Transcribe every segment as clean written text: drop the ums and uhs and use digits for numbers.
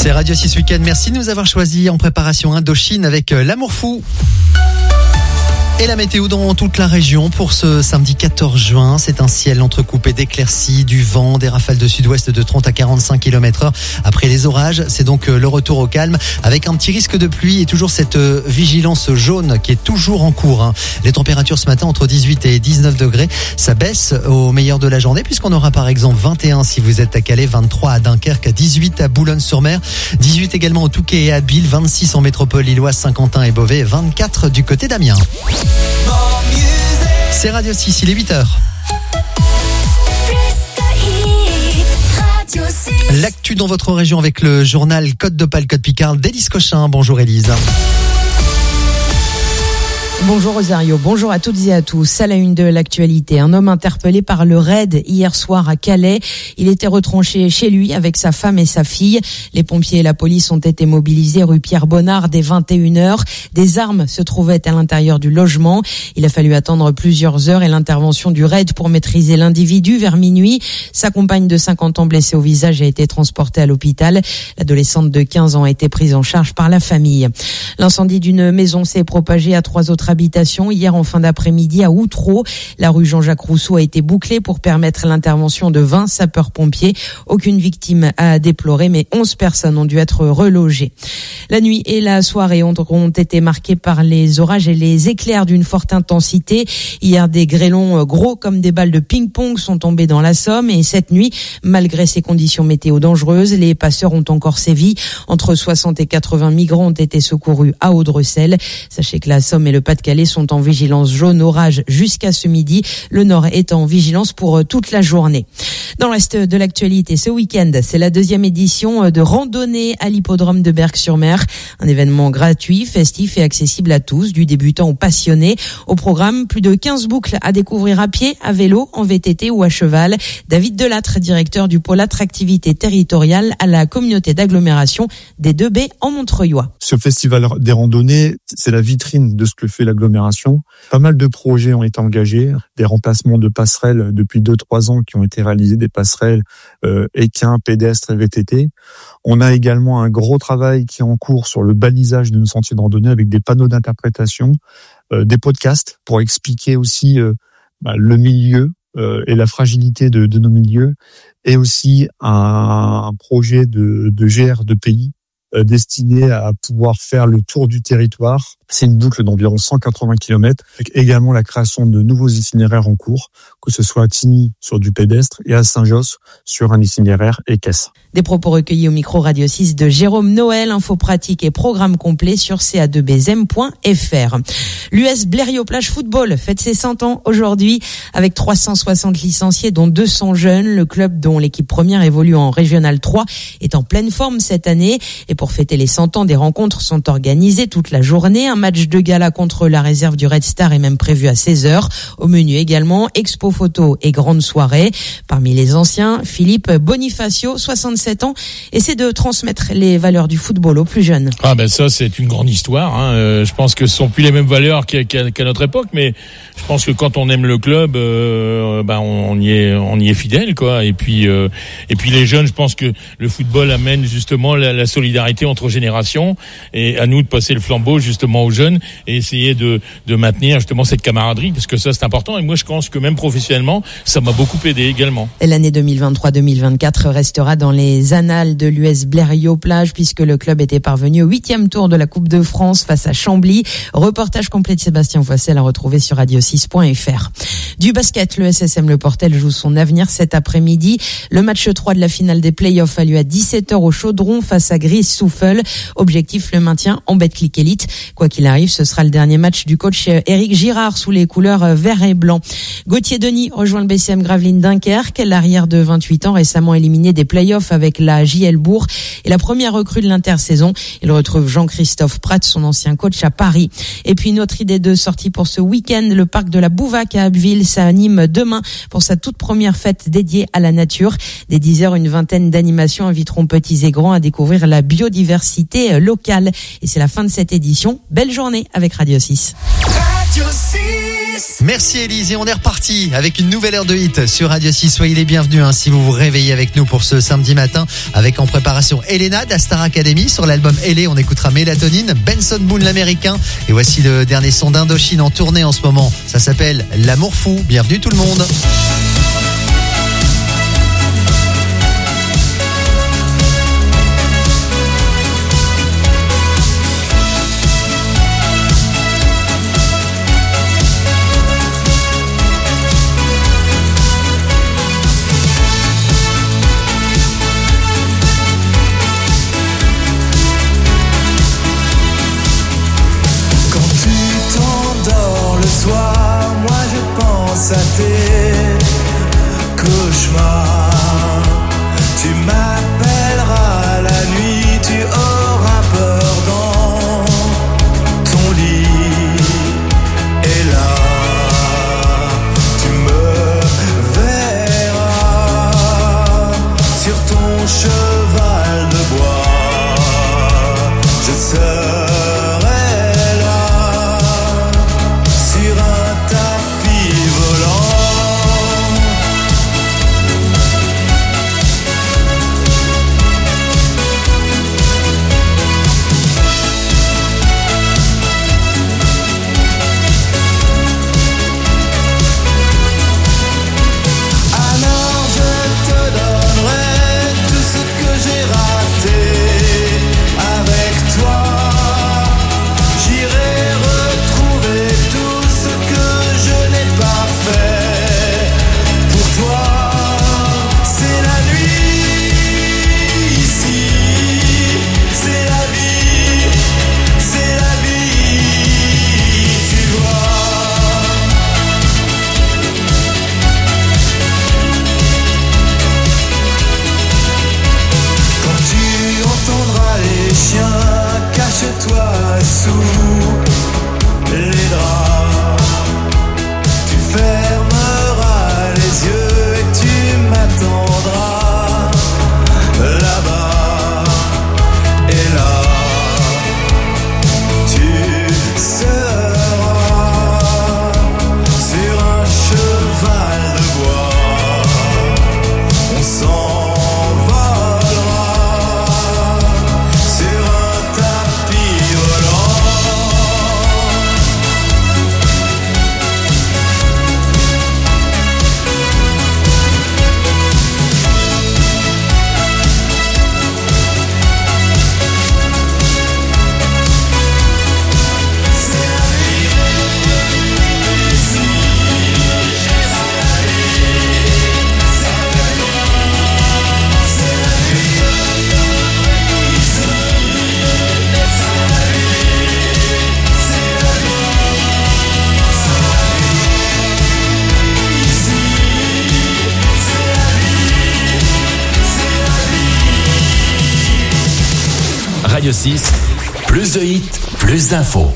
C'est Radio 6 Week-end. Merci de nous avoir choisi en préparation Indochine avec L'amour fou. Et la météo dans toute la région pour ce samedi 14 juin. C'est un ciel entrecoupé d'éclaircies, du vent, des rafales de sud-ouest de 30 à 45 km/h. Après les orages, c'est donc le retour au calme avec un petit risque de pluie et toujours cette vigilance jaune qui est toujours en cours. Les températures ce matin entre 18 et 19 degrés. Ça baisse au meilleur de la journée puisqu'on aura par exemple 21 si vous êtes à Calais, 23 à Dunkerque, 18 à Boulogne-sur-Mer, 18 également au Touquet et à Biel, 26 en métropole lilloise, Saint-Quentin et Beauvais, 24 du côté d'Amiens. C'est Radio 6, il est 8h. L'actu dans votre région avec le journal Côte d'Opale, Côte Picard d'Élise Cochin. Bonjour Élise. Bonjour Rosario, bonjour à toutes et à tous. À la une de l'actualité, un homme interpellé par le raid hier soir à Calais. Il était retranché chez lui avec sa femme et sa fille. Les pompiers et la police ont été mobilisés rue Pierre-Bonnard dès 21h. Des armes se trouvaient à l'intérieur du logement. Il a fallu attendre plusieurs heures et l'intervention du raid pour maîtriser l'individu vers minuit. Sa compagne de 50 ans blessée au visage a été transportée à l'hôpital. L'adolescente de 15 ans a été prise en charge par la famille. L'incendie d'une maison s'est propagé à 3 autres habitations hier en fin d'après-midi à Outreau. La rue Jean-Jacques Rousseau a été bouclée pour permettre l'intervention de 20 sapeurs-pompiers. Aucune victime à déplorer, mais 11 personnes ont dû être relogées. La nuit et la soirée ont été marquées par les orages et les éclairs d'une forte intensité. Hier, des grêlons gros comme des balles de ping-pong sont tombés dans la Somme et cette nuit, malgré ces conditions météo dangereuses, les passeurs ont encore sévi. Entre 60 et 80 migrants ont été secourus à Audrecel. Sachez que la Somme et le Pas-de-Calais sont en vigilance jaune orage jusqu'à ce midi. Le Nord est en vigilance pour toute la journée. Dans le reste de l'actualité, ce week-end, c'est la 2e édition de randonnée à l'hippodrome de Berck-sur-Mer. Un événement gratuit, festif et accessible à tous, du débutant aux passionnés. Au programme, plus de 15 boucles à découvrir à pied, à vélo, en VTT ou à cheval. David Delattre, directeur du pôle attractivité territoriale à la communauté d'agglomération des 2B en Montreuilois. Ce festival des randonnées, c'est la vitrine de ce que fait l'agglomération. Pas mal de projets ont été engagés, des remplacements de passerelles depuis 2-3 ans qui ont été réalisés, des passerelles équins, pédestres et VTT. On a également un gros travail qui est en cours sur le balisage de nos sentiers de randonnée avec des panneaux d'interprétation, des podcasts pour expliquer aussi le milieu et la fragilité de nos milieux, et aussi un projet de GR de pays destiné à pouvoir faire le tour du territoire. C'est une boucle d'environ 180 km, avec également la création de nouveaux itinéraires en cours, que ce soit à Tigny sur du pédestre et à Saint-Josse sur un itinéraire équestre. Des propos recueillis au micro Radio 6 de Jérôme Noël, info pratique et programme complet sur ca2bzem.fr. L'US Blériot-Plage Football fête ses 100 ans aujourd'hui avec 360 licenciés dont 200 jeunes. Le club dont l'équipe première évolue en Régional 3 est en pleine forme cette année. Et pour fêter les 100 ans, des rencontres sont organisées toute la journée. Un match de gala contre la réserve du Red Star est même prévu à 16h. Au menu également, expo photo et grande soirée. Parmi les anciens, Philippe Bonifacio, 67 ans, essaie de transmettre les valeurs du football aux plus jeunes. Ah ben ça, c'est une grande histoire. Je pense que ce sont plus les mêmes valeurs qu'à notre époque, mais je pense que quand on aime le club, on y est fidèle, quoi. Et puis les jeunes, je pense que le football amène justement la solidarité entre générations, et à nous de passer le flambeau justement aux jeunes et essayer de maintenir justement cette camaraderie, parce que ça c'est important. Et moi je pense que même professionnellement, ça m'a beaucoup aidé également. L'année 2023-2024 restera dans les annales de l'US Blériot-Plage puisque le club était parvenu au 8e tour de la Coupe de France face à Chambly. Reportage complet de Sébastien Foissel à retrouver sur radio6.fr. Du basket, le SSM Le Portel joue son avenir cet après-midi. Le match 3 de la finale des playoffs a lieu à 17h au Chaudron face à Gries-Souffel. Objectif, le maintien en Betclic Elite. Quoi qu'il arrive, ce sera le dernier match du coach Éric Girard sous les couleurs vert et blanc. Gauthier Denis rejoint le BCM Gravelines Dunkerque. L'arrière de 28 ans, récemment éliminé des playoffs avec la JL Bourg, et la première recrue de l'intersaison. Il retrouve Jean-Christophe Prat, son ancien coach à Paris. Et puis une autre idée de sortie pour ce week-end, le parc de la Bouvac à Abbeville s'anime demain pour sa toute première fête dédiée à la nature. Dès 10h, une vingtaine d'animations inviteront petits et grands à découvrir la biodiversité locale. Et c'est la fin de cette édition. Belle journée avec Radio 6. Radio 6. Merci Élise, et on est reparti avec une nouvelle heure de hit sur Radio 6. Soyez les bienvenus si vous vous réveillez avec nous pour ce samedi matin, avec en préparation Elena d'Astar Academy. Sur l'album Elé, on écoutera Mélatonine, Benson Boone l'américain, et voici le dernier son d'Indochine en tournée en ce moment. Ça s'appelle L'amour fou. Bienvenue tout le monde. À tes cauchemars, tu m'appelleras la nuit, tu auras peur dans ton lit, et là tu me verras sur ton cheval de bois. Je serai là sur un tapis volant. Alors je te donnerai tout ce que j'ai raté avec toi. J'irai retrouver tout ce que je n'ai pas fait pour toi. C'est la nuit ici, c'est la vie, tu vois. Quand tu entendras les chiens, cache-toi sous les draps. Tu fermeras les yeux et tu m'attendras là-bas. Et là, tu seras sur un cheval de bois. On s'envolera sur un tapis volant. Radio 6, plus de hits, plus d'infos.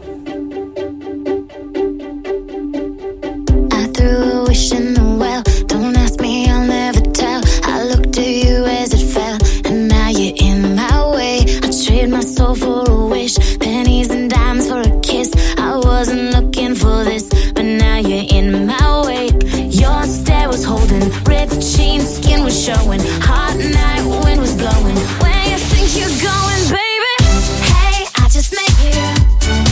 I threw a wish in the well. Don't ask me, I'll never tell. I looked at you as it fell, and now you're in my way. I trade my soul for a wish, pennies and dimes for a kiss. I wasn't looking for this, but now you're in my way. Your stare was holding, ripped jeans, skin was showing. Hot night, wind was blowing. Where you think you're going, baby? Hey, I just met you.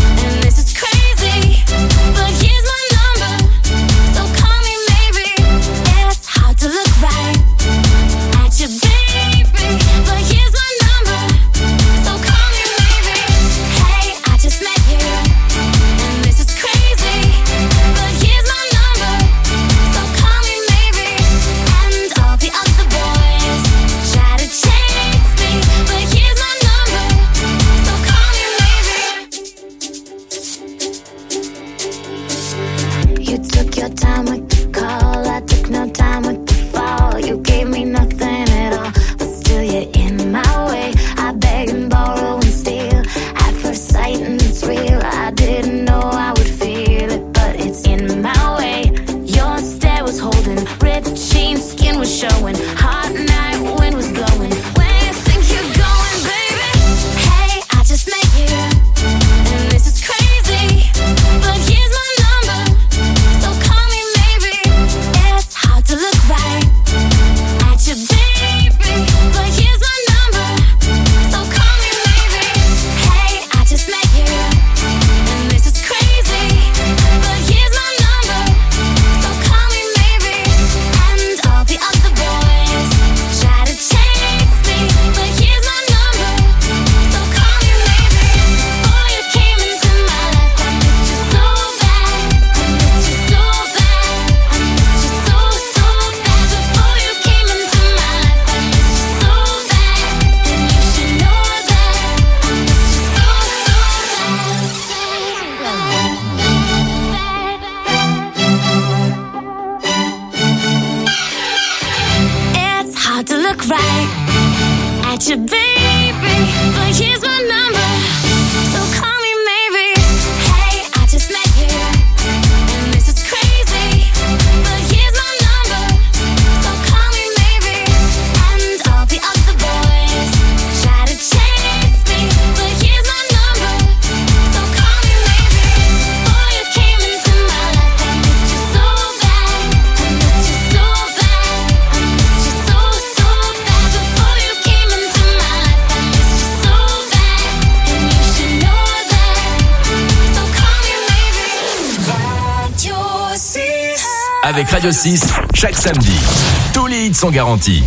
but here's my number, so call me maybe. Hey, I just met you, and this is crazy, but here's my number, so call me maybe. And all the other boys try to chase me, but here's my number, so call me maybe. Before you came into my life, I missed you so bad, I missed you so bad, I missed you so bad. Before you came into my life, I missed you so bad, and you should know that, so call me maybe. Radio 6. Avec Radio 6, chaque samedi, tous les hits sont garantis.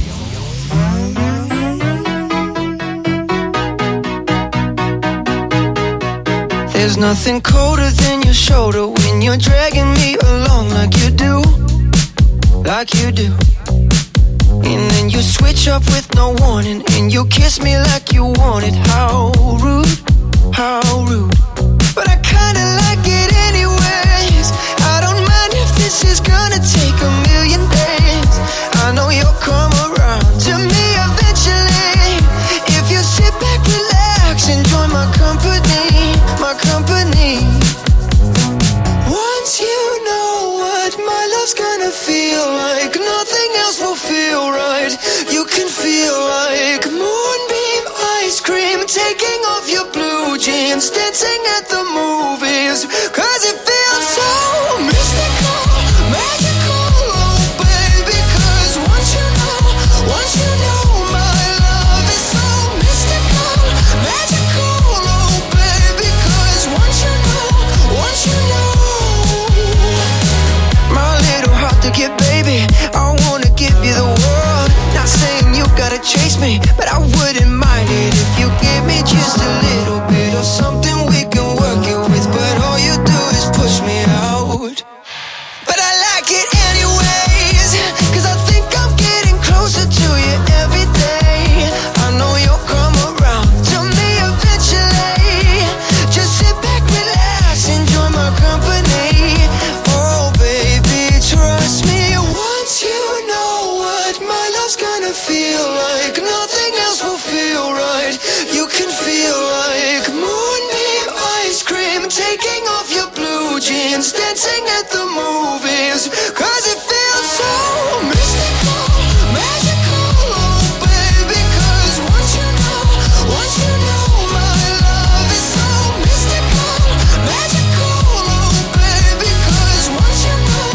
There's nothing colder than your shoulder when you're dragging me along like you do, like you do. And then you switch up with no warning, and you kiss me like you want it. How rude, how rude. But I kinda like it anyways. I don't mind if this is gonna take a million days. I know you'll come around to me eventually. If you sit back, relax, enjoy my company, my company. Once you know what my love's gonna feel like, nothing else will feel right. You can feel like moonbeam ice cream, taking off your blue jeans, dancing at the movies, 'cause it feels so mystical, magical, oh baby. 'Cause once you know my love is so mystical, magical, oh baby. 'Cause once you know my little heart to get, baby, I wanna give you the world. Not saying you gotta chase me, but I wouldn't mind it if you give me just a little bit of something we can work it with. But all you do is push me out. But I like it anyways, 'cause I think I'm getting closer to you every day. I know you'll come around to me eventually. Just sit back, relax, enjoy my company. Oh baby, trust me. Once you know what my love's gonna feel like, nothing else will feel right. You can feel like moonbeam ice cream, taking off your blue jeans, dancing at the movies, 'cause it feels so mystical, magical, oh baby. 'Cause once you know my love is so mystical, magical, oh baby. 'Cause once you know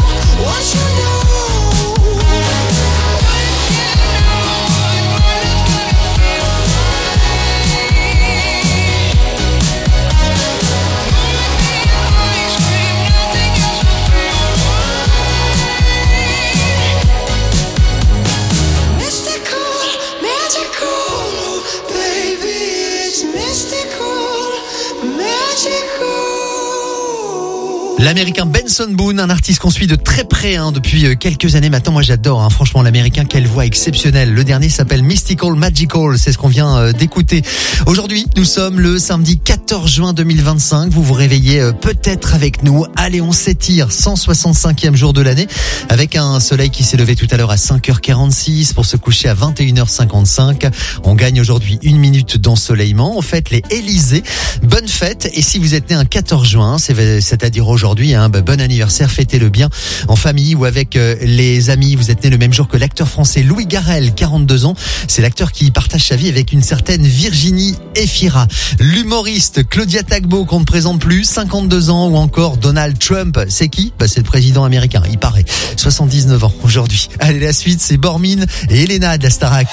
mystical, magical, oh baby. It's mystical, magical. L'américain Benson Boone, un artiste qu'on suit de très près depuis quelques années maintenant. Moi j'adore, franchement l'américain, quelle voix exceptionnelle. Le dernier s'appelle Mystical Magical, c'est ce qu'on vient d'écouter. Aujourd'hui, nous sommes le samedi 14 juin 2025. Vous vous réveillez peut-être avec nous. Allez, on s'étire, 165e jour de l'année, avec un soleil qui s'est levé tout à l'heure à 5h46 pour se coucher à 21h55. On gagne aujourd'hui 1 minute d'ensoleillement. On fête les Élysées. Bonne fête. Et si vous êtes né un 14 juin, c'est-à-dire aujourd'hui, bon anniversaire, fêtez-le bien en famille ou avec les amis. Vous êtes né le même jour que l'acteur français Louis Garrel, 42 ans. C'est l'acteur qui partage sa vie avec une certaine Virginie Efira. L'humoriste Claudia Tagbo, qu'on ne présente plus, 52 ans, ou encore Donald Trump. C'est qui ? C'est le président américain, il paraît. 79 ans aujourd'hui. Allez, la suite, c'est Bormin et Elena de la Starac.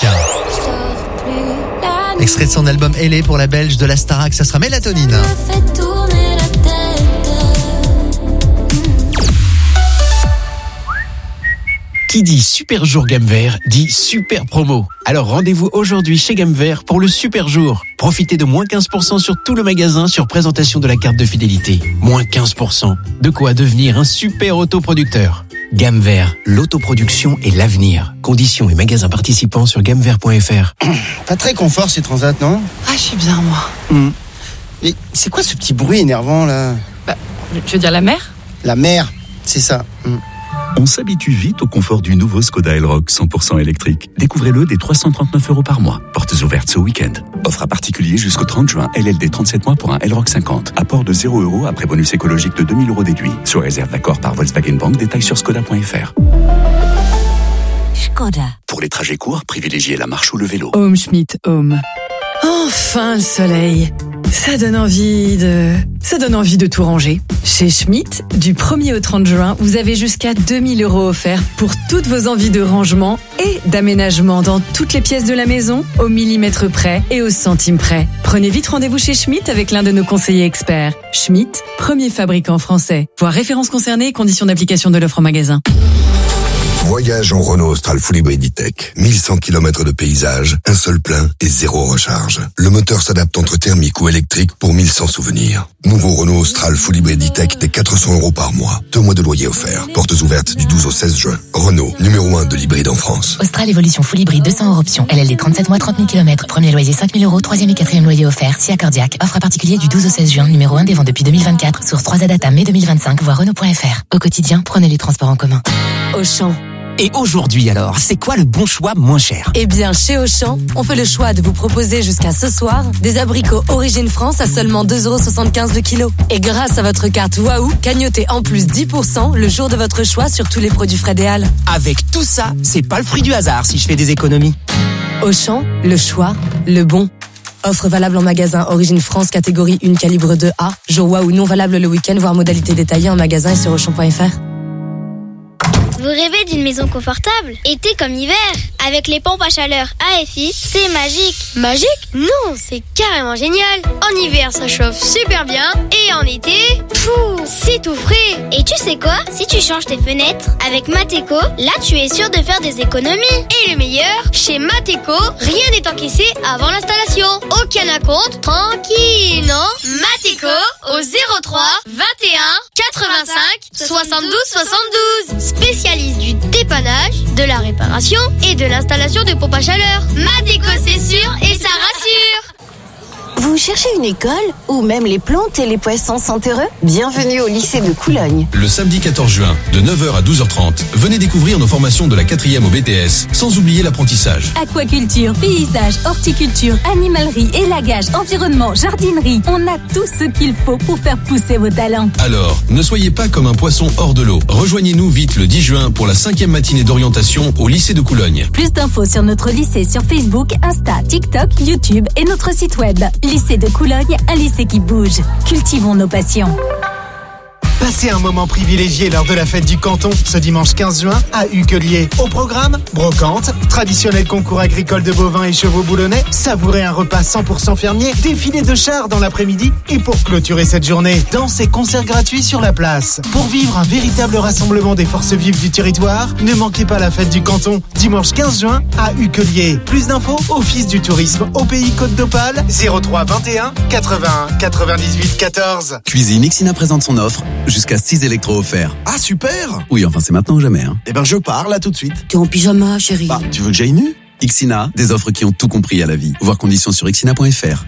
Extrait de son album Elle pour la Belge de la Starac, ça sera Mélatonine. Qui dit super jour gamme vert dit super promo. Alors rendez-vous aujourd'hui chez Gamme Vert pour le super jour. Profitez de moins 15% sur tout le magasin sur présentation de la carte de fidélité. Moins 15%. De quoi devenir un super autoproducteur. Gamme Vert, l'autoproduction et l'avenir. Conditions et magasins participants sur gammevert.fr. Pas très confort ces transats, non ? Ah, je suis bien, moi. Et c'est quoi ce petit bruit énervant là ? Je veux dire la mer ? La mer, c'est ça. On s'habitue vite au confort du nouveau Skoda Elroq 100% électrique. Découvrez-le dès 339 € par mois. Portes ouvertes ce week-end. Offre à particulier jusqu'au 30 juin. LLD 37 mois pour un Elroq 50. Apport de 0 € après bonus écologique de 2000 € déduit. Sur réserve d'accord par Volkswagen Bank. Détails sur skoda.fr. Skoda. Pour les trajets courts, privilégiez la marche ou le vélo. Home Schmidt Home. Enfin le soleil. Ça donne envie de tout ranger. Chez Schmidt, du 1er au 30 juin, vous avez jusqu'à 2000 € offerts pour toutes vos envies de rangement et d'aménagement dans toutes les pièces de la maison, au millimètre près et au centime près. Prenez vite rendez-vous chez Schmidt avec l'un de nos conseillers experts. Schmidt, premier fabricant français. Voir références concernées et conditions d'application de l'offre en magasin. Voyage en Renault Austral Full Hybrid E-Tech. 1100 km de paysage, un seul plein et 0 recharge. Le moteur s'adapte entre thermique ou électrique pour 1100 souvenirs. Nouveau Renault Austral Full Hybrid E-Tech dès 400 € par mois. 2 mois de loyer offerts. Portes ouvertes du 12 au 16 juin. Renault, numéro 1 de l'hybride en France. Austral Evolution Full Hybrid 200 € option. LLD 37 mois, 30 000 km. Premier loyer 5 000 €. Troisième et quatrième loyer offert. Si accordiaque. Offre à particulier du 12 au 16 juin. Numéro 1 des ventes depuis 2024. Source 3 Data mai 2025. Voir Renault.fr. Au quotidien, prenez les transports en commun. Auchan. Et aujourd'hui alors, c'est quoi le bon choix moins cher? Eh bien, chez Auchan, on fait le choix de vous proposer jusqu'à ce soir des abricots Origine France à seulement 2,75 € le kilo. Et grâce à votre carte Waouh, cagnotez en plus 10% le jour de votre choix sur tous les produits Frédéal. Avec tout ça, c'est pas le fruit du hasard si je fais des économies. Auchan, le choix, le bon. Offre valable en magasin Origine France catégorie 1 calibre 2A. Jour Waouh non valable le week-end, voire modalité détaillée en magasin et sur Auchan.fr. Vous rêvez d'une maison confortable? Été comme hiver. Avec les pompes à chaleur AFI, c'est magique. Magique? Non, c'est carrément génial. En hiver, ça chauffe super bien. Et en été, c'est tout frais. Et tu sais quoi? Si tu changes tes fenêtres avec Mateco, là tu es sûr de faire des économies. Et le meilleur, chez Mateco, rien n'est encaissé avant l'installation. Aucun acompte, tranquille, non? Mateco au 03 21 85 72 72. Spécialiste du dépannage, de la réparation et de l'installation de pompes à chaleur. Mateco, c'est sûr et ça rassure. Vous cherchez une école ou même les plantes et les poissons sont heureux? Bienvenue au lycée de Coulogne. Le samedi 14 juin, de 9h à 12h30, venez découvrir nos formations de la 4e au BTS, sans oublier l'apprentissage. Aquaculture, paysage, horticulture, animalerie, élagage, environnement, jardinerie. On a tout ce qu'il faut pour faire pousser vos talents. Alors, ne soyez pas comme un poisson hors de l'eau. Rejoignez-nous vite le 10 juin pour la 5e matinée d'orientation au lycée de Coulogne. Plus d'infos sur notre lycée sur Facebook, Insta, TikTok, YouTube et notre site web. Lycée de Coulogne, un lycée qui bouge. Cultivons nos passions. Passez un moment privilégié lors de la fête du canton ce dimanche 15 juin à Uquelier. Au programme, brocante, traditionnel concours agricole de bovins et chevaux boulonnais, savourez un repas 100% fermier, défilé de chars dans l'après-midi et pour clôturer cette journée, danse et concerts gratuits sur la place. Pour vivre un véritable rassemblement des forces vives du territoire, ne manquez pas la fête du canton dimanche 15 juin à Uquelier. Plus d'infos, Office du tourisme au pays Côte d'Opale, 03 21 81 98 14. Cuisine Ixina présente son offre. Jusqu'à 6 électros offerts. Ah super! Oui, enfin c'est maintenant ou jamais. Hein. Eh ben je pars là tout de suite. T'es en pyjama, chérie. Bah, tu veux que j'aille nu? Ixina, des offres qui ont tout compris à la vie. Voir conditions sur ixina.fr.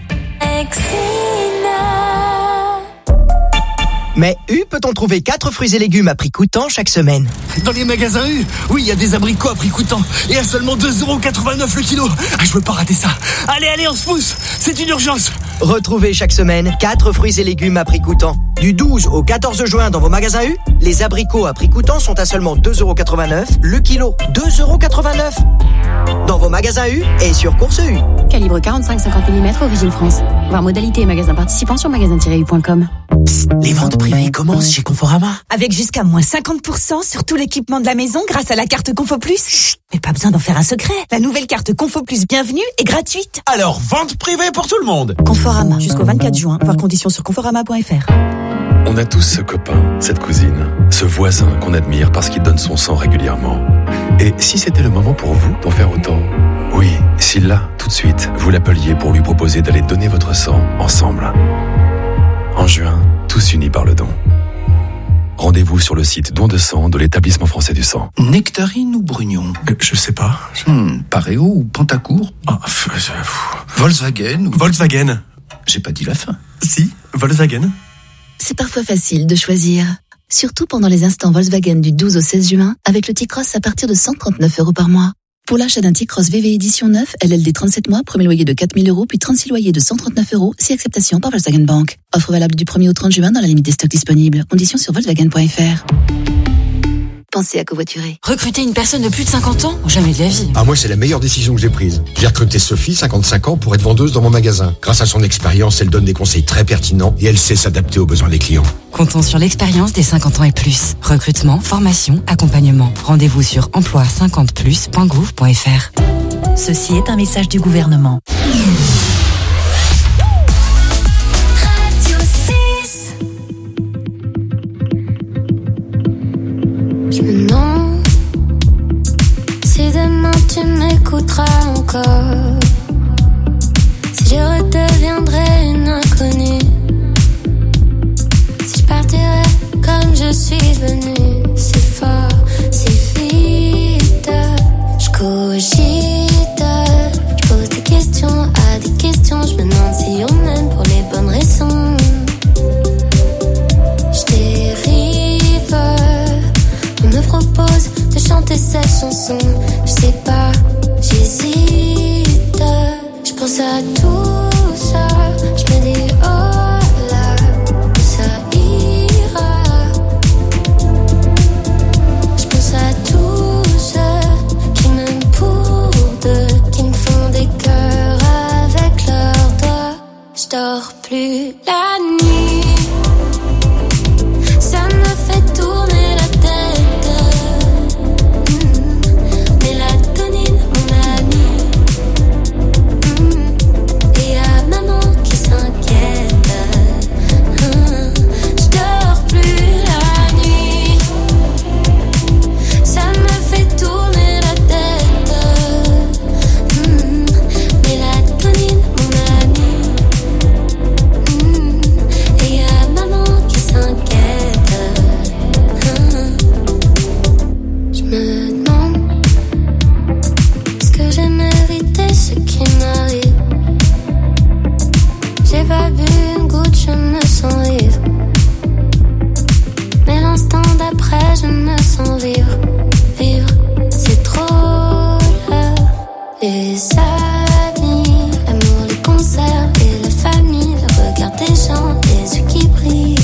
Mais U peut-on trouver 4 fruits et légumes à prix coûtant chaque semaine? Dans les magasins U, oui, il y a des abricots à prix coûtant. Et à seulement 2,89 € le kilo. Ah, je veux pas rater ça. Allez, on se pousse. C'est une urgence. Retrouvez chaque semaine 4 fruits et légumes à prix coûtant. Du 12 au 14 juin dans vos magasins U, les abricots à prix coûtant sont à seulement 2,89 € le kilo. 2,89 € dans vos magasins U et sur Course U. Calibre 45-50 mm, origine France. Voir modalité et magasins participants sur magasin-u.com. Psst, les ventes privées commencent chez Conforama. Avec jusqu'à moins 50% sur tout l'équipement de la maison grâce à la carte Confo Plus. Chut, mais pas besoin d'en faire un secret. La nouvelle carte Confo Plus Bienvenue est gratuite. Alors, vente privée pour tout le monde. Conforama, jusqu'au 24 juin. Voir conditions sur conforama.fr. On a tous ce copain, cette cousine, ce voisin qu'on admire parce qu'il donne son sang régulièrement. Et si c'était le moment pour vous d'en faire autant? Oui, si là, tout de suite, vous l'appeliez pour lui proposer d'aller donner votre sang ensemble. En juin, tous unis par le don. Rendez-vous sur le site Don de sang de l'Établissement français du sang. Nectarine ou Brugnon? Je sais pas. Pareo ou Pantacourt? Volkswagen ou... Volkswagen. J'ai pas dit la fin. Si, Volkswagen. C'est parfois facile de choisir. Surtout pendant les instants Volkswagen du 12 au 16 juin, avec le T-Cross à partir de 139 € par mois. Pour l'achat d'un T-Cross VV édition 9, LLD 37 mois, premier loyer de 4 000 €, puis 36 loyers de 139 €, si acceptation par Volkswagen Bank. Offre valable du 1er au 30 juin dans la limite des stocks disponibles. Conditions sur Volkswagen.fr. Pensez à covoiturer. Recruter une personne de plus de 50 ans? Jamais de la vie. Ah, moi, c'est la meilleure décision que j'ai prise. J'ai recruté Sophie, 55 ans, pour être vendeuse dans mon magasin. Grâce à son expérience, elle donne des conseils très pertinents et elle sait s'adapter aux besoins des clients. Comptons sur l'expérience des 50 ans et plus. Recrutement, formation, accompagnement. Rendez-vous sur emploi50plus.gouv.fr. Ceci est un message du gouvernement. Je me demande si demain tu m'écouteras encore, si je redeviendrai une inconnue, si je partirai comme je suis venue. C'est fort, c'est vite, je cogite, je pose des questions à des questions. Je me demande si on m'aime pour les bonnes raisons. Je dérive, on me propose de chanter cette chanson. Je sais pas, j'hésite. Je pense à tout ça. Je me dis oh là, ça ira. Je pense à tous ceux qui m'aiment pour deux, qui me font des cœurs avec leurs doigts. Je dors plus la nuit. Ça me fait tourner la tête. Mélatonine, mon ami. Et y'a maman qui s'inquiète. Je dors plus la nuit. Ça me fait tourner la tête. Mélatonine, mon ami. Et y'a maman qui s'inquiète. Je me demande, est-ce que j'ai mérité ce qui m'arrive? J'ai pas bu une goutte, je me sens ivre. Mais l'instant d'après, je me sens vivre. Vivre, c'est trop là. Les amis, l'amour, les concerts et la famille, le regard des gens, les yeux qui brillent.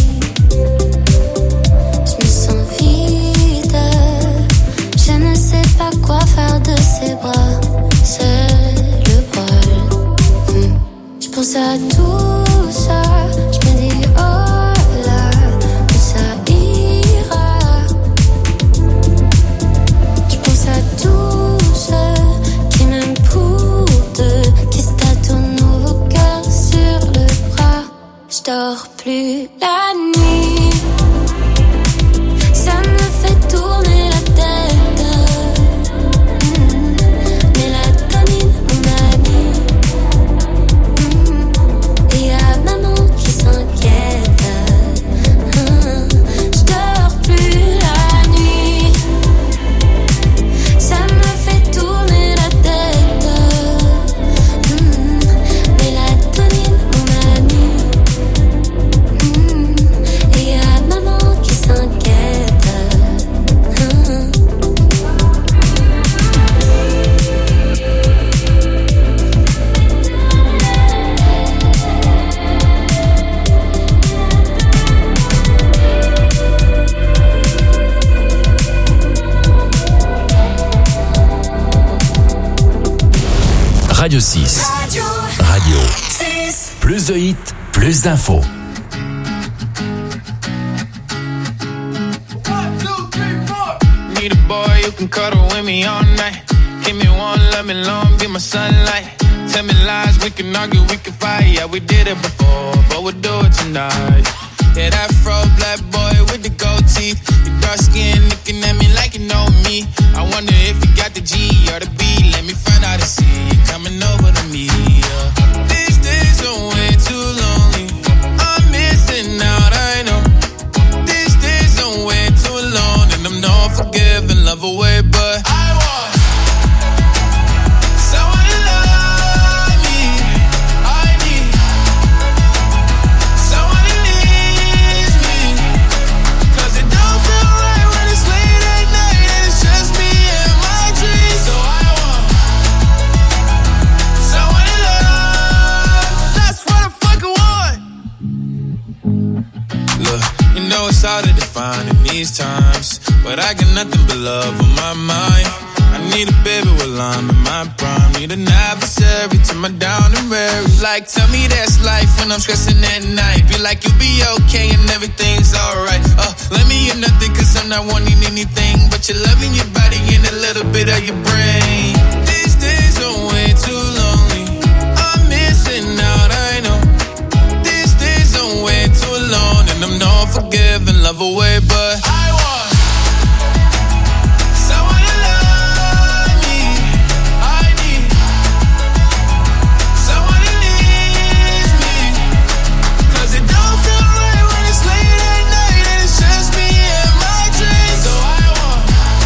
Je me sens vide, je ne sais pas quoi faire de ces bras. C'est le bol. Je pense à tout ça. Je me dis oh là, que ça ira. Je pense à tous ceux qui m'aiment pour deux, qui se tâtonnent nos cœurs sur le bras. Je dors plus la nuit. Ça me fait tourner la tête. Mélatonine, mon ami. Et y'a maman qui s'inquiète. Je dors plus la nuit. Ça me fait tourner la tête. Mélatonine, mon ami. Et y'a maman qui s'inquiète. Radio 6. Radio. Plus de hits, plus d'infos. Need a boy who can cuddle with me all night. Give me one, let me long, be my sunlight. Tell me lies, we can argue, we can fight. Yeah, we did it before, but we'll do it tonight. Yeah, that fro black boy with the gold teeth. Your dark skin looking at me like you know me. I wonder if you got the G or the B. Let me find out and see you coming over to me. Yeah. These days are way too lonely. I'm missing out, I know. These days are way too alone, and I'm not forgiving, love away, but I want someone to love me. I need someone who needs me, 'cause it don't hard to define in these times, but I got nothing but love on my mind. I need a baby while I'm in my prime. Need an adversary to my down and weary. Like, tell me that's life when I'm stressing at night. Be like, you'll be okay and everything's alright. Let me hear nothing cause I'm not wanting anything but your love and your body and a little bit of your brain. These days are way too lonely. I'm missing out, I know. These days are way too long and I'm not forgiving, love away, but I want someone to love me. I need someone who needs me. Cause it don't feel right when it's late at night and it's just me and my dreams. So I want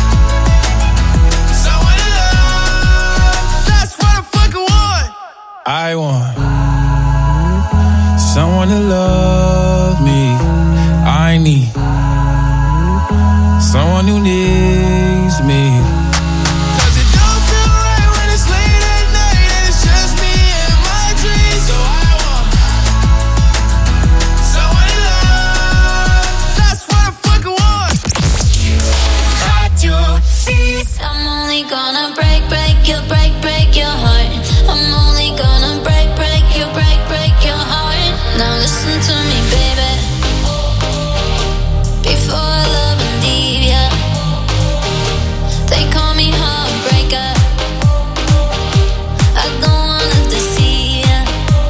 someone to love. That's what I fucking want. I want someone to love me. I need someone who needs me. Cause it don't feel right when it's late at night and it's just me and my dreams. So I want someone to love. That's what I fucking want. Radio 6. I'm only gonna break your heart. I'm only gonna break your heart. Now listen to me, baby. Before I love and leave ya, they call me heartbreaker. I don't wanna deceive ya.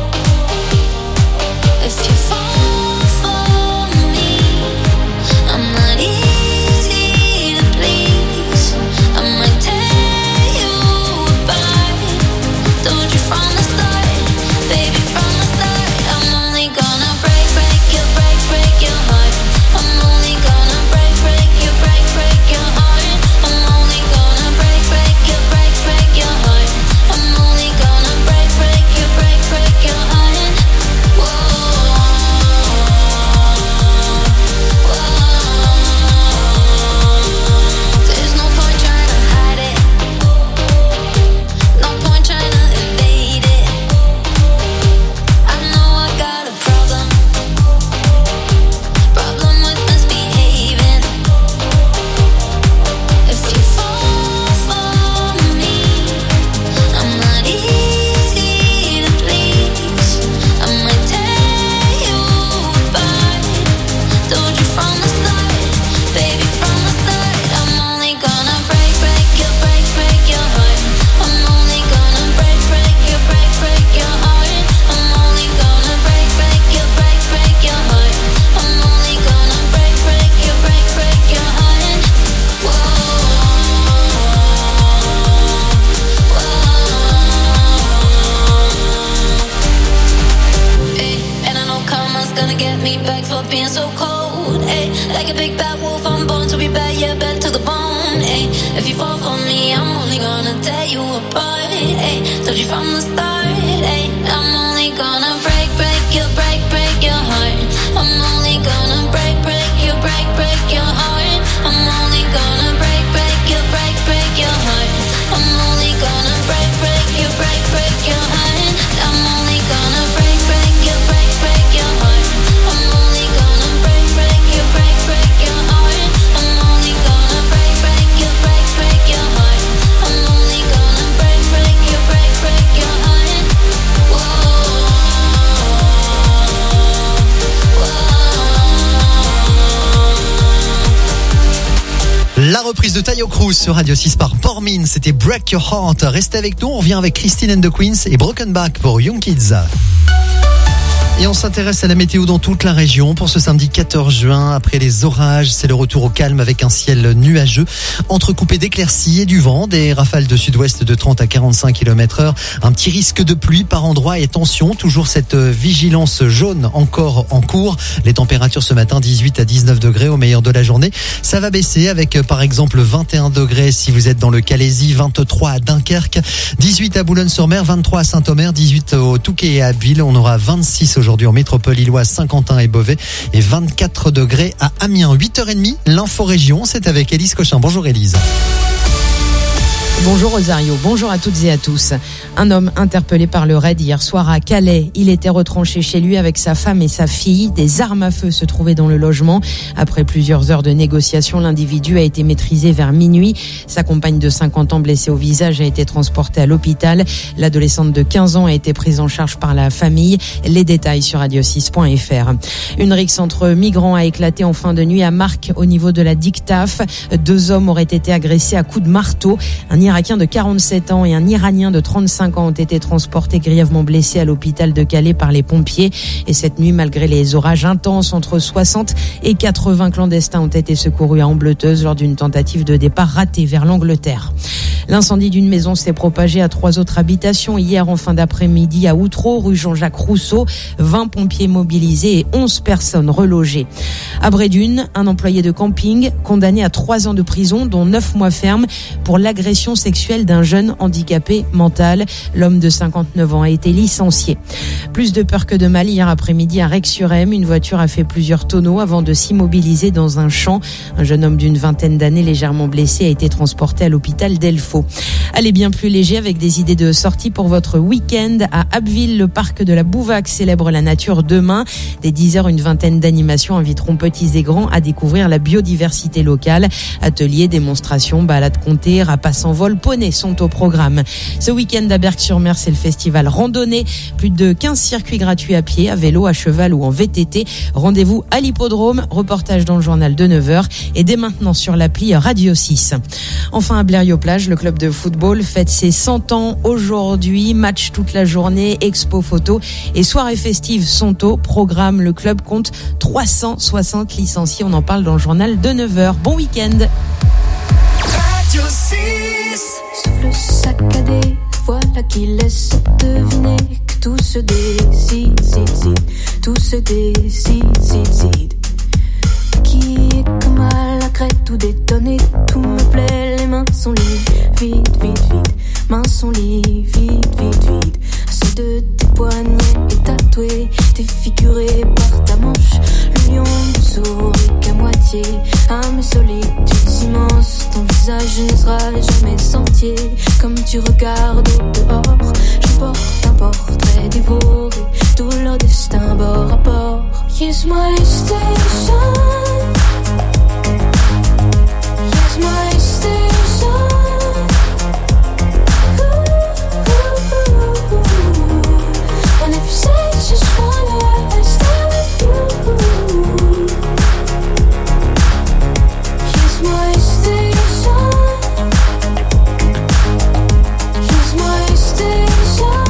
If you fall for me, I'm not easy to please. I might tear you apart. Told you from the start, baby, from the start. I'm only gonna break your heart. I'm only gonna break your heart. I'm only gonna break your heart. I'm only gonna break your heart. Whoa, there's no point trying to hide it. No point trying to evade it. I know I got a problem with misbehaving. If you fall for me, I'm not easy to please. I might tear you apart. Told you from the start, baby, from the start. I'm only gonna break your heart. I'm only gonna break your heart. I'm only gonna break your heart. I'm only gonna break your heart. Whoa, ay, and I know karma's gonna get me back for being so cold. Ay, like a big bad wolf, I'm born to be bad, yeah, bad to the bone. Ay, if you fall for me, I'm only gonna tear you apart. Ay, told you from the start. Ay, I'm only gonna break your heart. I'm only gonna break your heart. I'm only gonna break your heart. I'm only gonna break your heart. I'm only gonna break your heart. I'm only gonna break your heart. I'm only gonna break your heart. I'm only gonna break your heart. La reprise de Tayo Cruz sur Radio 6 par Pormin, c'était Break Your Heart. Restez avec nous, on revient avec Christine and the Queens et Broken Back pour Young Kids. Et on s'intéresse à la météo dans toute la région pour ce samedi 14 juin. Après les orages, c'est le retour au calme avec un ciel nuageux, entrecoupé d'éclaircies et du vent, des rafales de sud-ouest de 30 à 45 km/h. Un petit risque de pluie par endroit et attention, toujours cette vigilance jaune encore en cours. Les températures ce matin, 18 à 19 degrés au meilleur de la journée. Ça va baisser avec par exemple 21 degrés si vous êtes dans le Calaisis, 23 à Dunkerque, 18 à Boulogne-sur-Mer, 23 à Saint-Omer, 18 au Touquet et à Abbeville. On aura 26 aujourd'hui en métropole lilloise, Saint-Quentin et Beauvais et 24 degrés à Amiens. 8h30, l'info région, c'est avec Élise Cochin. Bonjour Élise. Bonjour Rosario, bonjour à toutes et à tous. Un homme interpellé par le raid hier soir à Calais. Il était retranché chez lui avec sa femme et sa fille. Des armes à feu se trouvaient dans le logement. Après plusieurs heures de négociation, l'individu a été maîtrisé vers minuit. Sa compagne de 50 ans blessée au visage a été transportée à l'hôpital. L'adolescente de 15 ans a été prise en charge par la famille. Les détails sur radio6.fr. Une rixe entre migrants a éclaté en fin de nuit à Marques au niveau de la Dictaf. 2 hommes auraient été agressés à coups de marteau. Un Irakien de 47 ans et un Iranien de 35 ans ont été transportés grièvement blessés à l'hôpital de Calais par les pompiers. Et cette nuit, malgré les orages intenses, entre 60 et 80 clandestins ont été secourus à Ambleteuse lors d'une tentative de départ ratée vers l'Angleterre. L'incendie d'une maison s'est propagé à 3 autres habitations hier en fin d'après-midi à Outreau, rue Jean-Jacques Rousseau. 20 pompiers mobilisés et 11 personnes relogées. À Brédune, un employé de camping condamné à 3 ans de prison, dont 9 mois ferme, pour l'agression sexuelle d'un jeune handicapé mental. L'homme de 59 ans a été licencié. Plus de peur que de mal hier après-midi à Rex-sur-Emme. Une voiture a fait plusieurs tonneaux avant de s'immobiliser dans un champ. Un jeune homme d'une vingtaine d'années légèrement blessé a été transporté à l'hôpital d'Elfaux. Allez bien plus léger avec des idées de sortie pour votre week-end. À Abbeville, le parc de la Bouvac célèbre la nature demain. Dès 10h, une vingtaine d'animations inviteront petits et grands à découvrir la biodiversité locale. Ateliers, démonstrations, balades comptées, rapaces en vol, poneys sont au programme. Ce week-end à Berck-sur-Mer, c'est le festival randonnée. Plus de 15 circuits gratuits à pied, à vélo, à cheval ou en VTT. Rendez-vous à l'hippodrome. Reportage dans le journal de 9h et dès maintenant sur l'appli Radio 6. Enfin, à Blériot-Plage, le club de football fête ses 100 ans aujourd'hui. Match toute la journée, expo photo et soirée festive sont au programme. Le club compte 360 licenciés. On en parle dans le journal de 9h. Bon week-end. Radio 6. Souffle saccadé, voilà qui laisse deviner que tout se décide, tout se décide. Qui est comme à la crête, tout détonné, tout me plaît, les mains sont liées, vite, mains sont liées, vite. Ceux de tes poignets est tatoué, défiguré par ta manche, le lion ne sourit qu'à moitié, à mes solitudes immenses, ton visage ne sera jamais sentier, comme tu regardes au dehors, je porte un portrait dévoré, tout leur destin bord à bord. Here's my station. Here's my station. And if you say just wanna stay with you. Here's my station. Here's my station.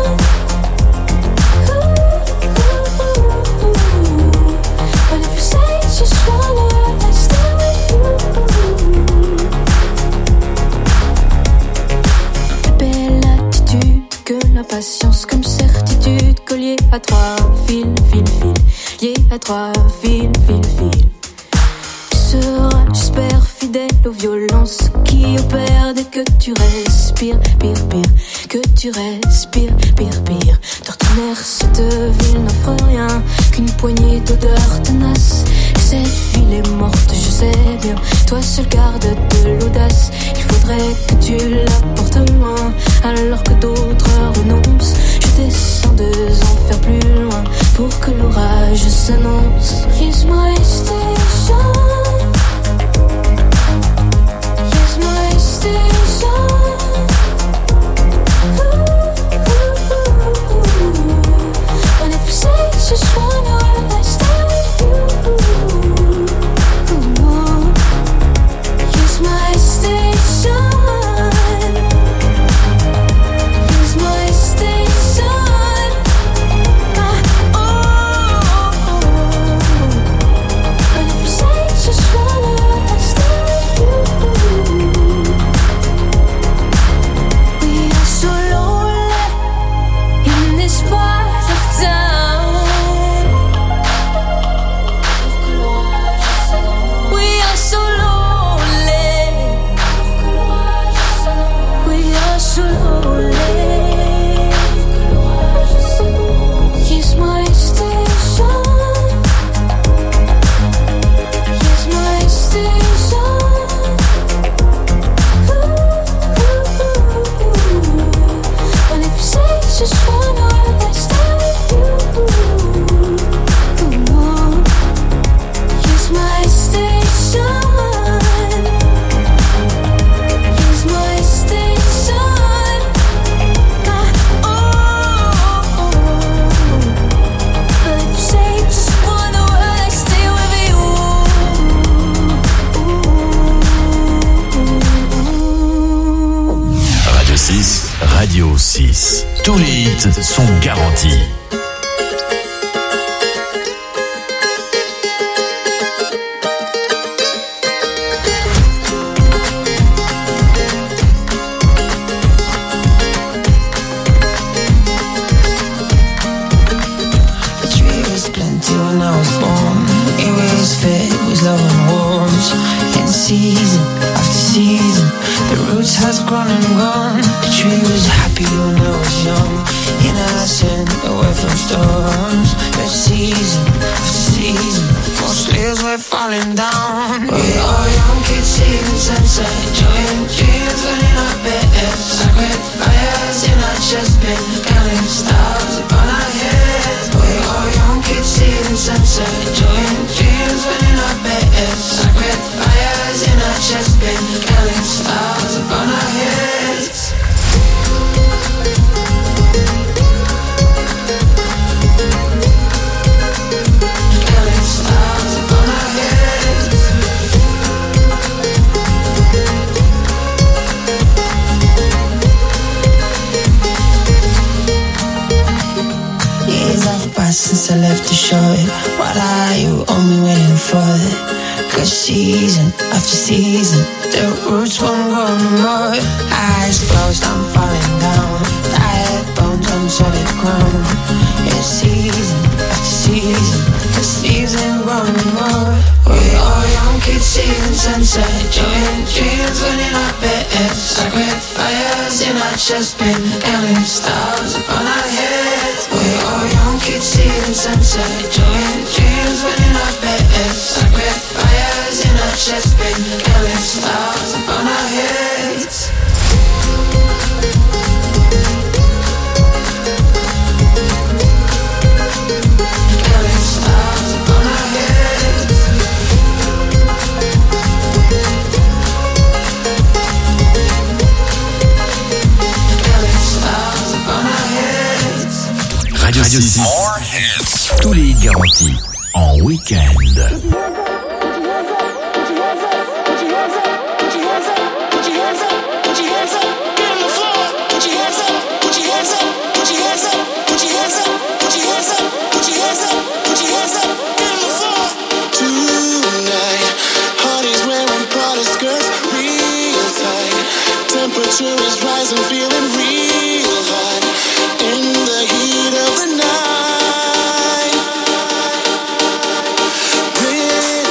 And if you say just wanna stay with you. Belle attitude que l'impatience comme certitude, collier à 3 fils, lié à 3 fils. Tu seras, j'espère, fidèle aux violences qui opèrent dès que tu respires, pire, que tu respires, pire. D'ordinaire, cette ville n'offre rien qu'une poignée d'odeurs tenaces. Cette ville est morte, je sais bien. Toi seul garde de l'audace. Il faudrait que tu la portes loin, alors que d'autres renoncent. Je descends 2 enfers plus loin pour que l'orage s'annonce. Here's my station. Here's my station. And if you say just wanna stay with you. Here's my station. Here's my station. And tous les hits sont garantis. Season after season, the roots has grown and grown. The tree was happy when I was young, innocent, away from storms. But season after season, most leaves were falling down. We all young kids seeing sunset, enjoying dreams, running our beds. Sacred fires in our chest, been counting stars upon our heads. We all young kids seeing sunset, enjoying dreams, running our beds. Sacred fires in our chest, been counting stars upon our heads. Counting stars upon our heads. Years have passed since I left the shore. What are you only waiting for? Cause season after season, the roots won't grow no more. Eyes closed, I'm falling down. Tired bones on solid ground. It's season after season, the season grow no more. We all young kids seeing sunset, enjoying dreams running our beds. Sacred fires in our chest, been counting stars upon our heads. We all young kids seeing sunset, enjoying dreams running our beds. Sacred fires in our chest, been counting stars upon our heads. Counting stars upon our heads. Counting stars upon our heads. Radio 6, tous les hits garantis en week-end. Temperature is rising, feeling real hot in the heat of the night.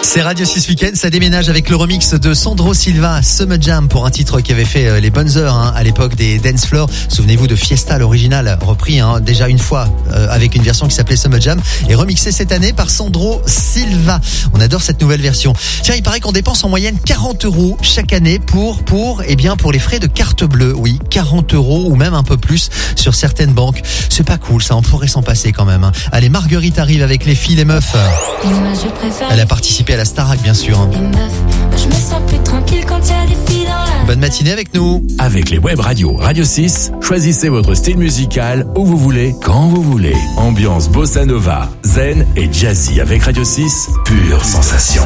C'est Radio 6 Weekend, ça déménage avec le remix de Sandro Silva, Summer Jam, pour un titre qui avait fait les bonnes heures à l'époque des dance floors. Souvenez-vous de Fiesta, l'original, repris déjà une fois avec une version qui s'appelait Summer Jam et remixé cette année par Sandro Silva. On adore cette nouvelle version. Tiens, il paraît qu'on dépense en moyenne 40 € chaque année pour les frais de carte bleue. Oui, 40 € ou même un peu plus sur certaines banques. C'est pas cool, ça, on pourrait s'en passer quand même. Allez, Marguerite arrive avec les filles, les meufs. Elle a participé à la Starac, bien sûr. Je me sens plus tranquille quand il y a des filles dans la... Bonne matinée avec nous. Avec les web radios Radio 6, choisissez votre style musical où vous voulez, quand vous voulez. Ambiance bossa nova, zen et jazzy avec Radio 6, pure sensation.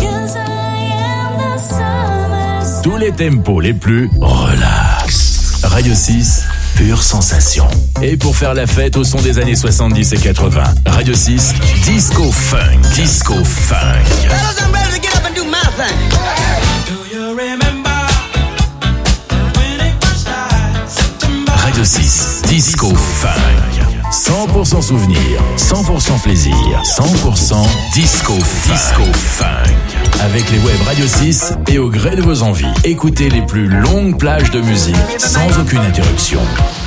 Tous les tempos les plus relax. Radio 6, pure sensation. Et pour faire la fête au son des années 70 et 80, Radio 6, disco funk, disco funk. Radio 6, disco funk. 100% souvenir, 100% plaisir, 100% disco funk. Avec les web Radio 6 et au gré de vos envies, écoutez les plus longues plages de musique sans aucune interruption.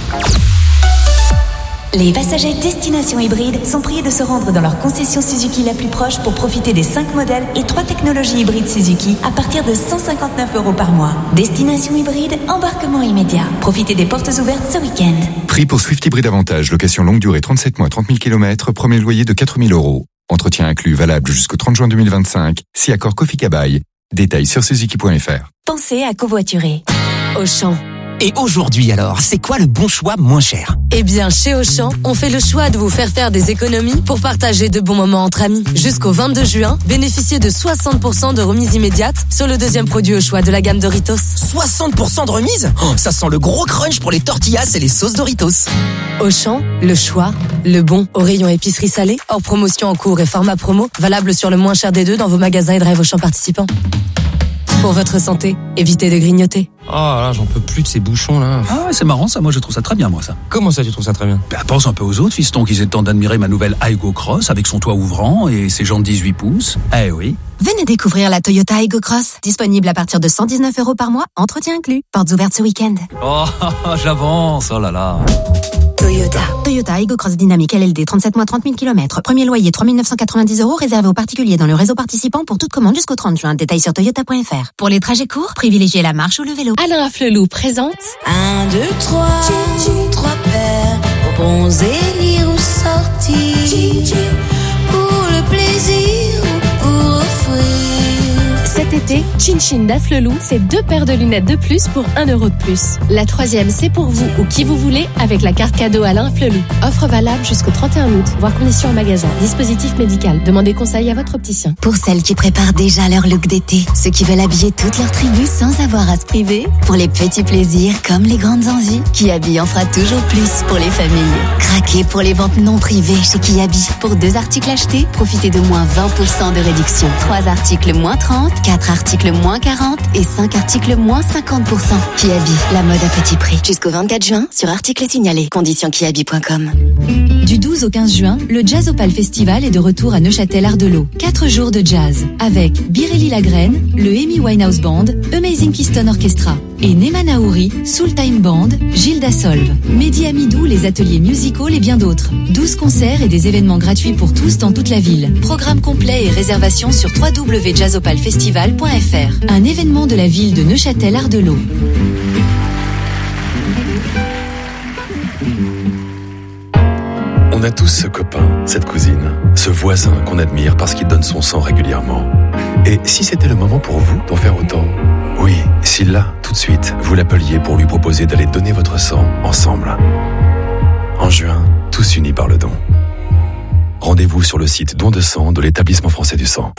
Les passagers destination hybride sont priés de se rendre dans leur concession Suzuki la plus proche pour profiter des 5 modèles et 3 technologies hybrides Suzuki à partir de 159 € par mois. Destination hybride, embarquement immédiat. Profitez des portes ouvertes ce week-end. Prix pour Swift Hybride Avantage, location longue durée 37 mois, 30 000 km, premier loyer de 4 000 €. Entretien inclus, valable jusqu'au 30 juin 2025. Si accord Kofi Kabaï. Détails sur suzuki.fr. Pensez à covoiturer. Auchan. Et aujourd'hui alors, c'est quoi le bon choix moins cher? Eh bien, chez Auchan, on fait le choix de vous faire des économies pour partager de bons moments entre amis. Jusqu'au 22 juin, bénéficiez de 60% de remise immédiate sur le deuxième produit au choix de la gamme Doritos. 60% de remise? Ça sent le gros crunch pour les tortillas et les sauces Doritos. Auchan, le choix, le bon. Au rayon épicerie salée, hors promotion en cours et format promo, valable sur le moins cher des deux dans vos magasins et drive Auchan participants. Pour votre santé, évitez de grignoter. Oh là, j'en peux plus de ces bouchons là. Ah ouais, c'est marrant ça, moi je trouve ça très bien moi ça. Comment ça tu trouves ça très bien? Bah, pense un peu aux autres fistons qui aient le temps d'admirer ma nouvelle Aygo Cross avec son toit ouvrant et ses jantes 18 pouces. Eh oui. Venez découvrir la Toyota Aygo Cross, disponible à partir de 119 € par mois, entretien inclus. Portes ouvertes ce week-end. Oh, j'avance, oh là là. Toyota Aygo Cross Dynamique LLD, 37 mois, 30 000 km. Premier loyer 3 990 € réservé aux particuliers dans le réseau participant pour toute commande jusqu'au 30 juin. Détails sur toyota.fr. Pour les trajets courts, privilégiez la marche ou le vélo. Alain Afflelou présente 1, 2, 3, 3 paires pour bronzer, lire ou sortir, pour le plaisir ou pour offrir. Cet été, Chin Chin d'Afflelou, c'est 2 paires de lunettes de plus pour 1 € de plus. La 3e, c'est pour vous ou qui vous voulez avec la carte cadeau Alain Afflelou. Offre valable jusqu'au 31 août. Voir conditions en magasin. Dispositif médical. Demandez conseil à votre opticien. Pour celles qui préparent déjà leur look d'été, ceux qui veulent habiller toute leur tribu sans avoir à se priver, pour les petits plaisirs comme les grandes envies, Kiabi en fera toujours plus pour les familles. Craquez pour les ventes non privées chez Kiabi. Pour 2 articles achetés, profitez de moins 20% de réduction. 3 articles moins 30, 4 articles moins 40 et 5 articles moins 50%. Kiabi, la mode à petit prix. Jusqu'au 24 juin sur articles signalés. Conditions kiabi.com. Du 12 au 15 juin, le Jazz Opal Festival est de retour à Neuchâtel-Ardelot. 4 jours de jazz avec Birelli Lagrène, le Amy Winehouse Band, Amazing Keystone Orchestra et Nema Naouri, Soul Time Band, Gilles Dassolve, Mehdi Amidou, les ateliers musicaux et bien d'autres. 12 concerts et des événements gratuits pour tous dans toute la ville. Programme complet et réservation sur www.jazzopalfestival.fr. Un événement de la ville de Neuchâtel-Ardelot. On a tous ce copain, cette cousine, ce voisin qu'on admire parce qu'il donne son sang régulièrement. Et si c'était le moment pour vous d'en faire autant? Oui, si là, tout de suite, vous l'appeliez pour lui proposer d'aller donner votre sang ensemble. En juin, tous unis par le don. Rendez-vous sur le site Don de sang de l'Établissement français du sang.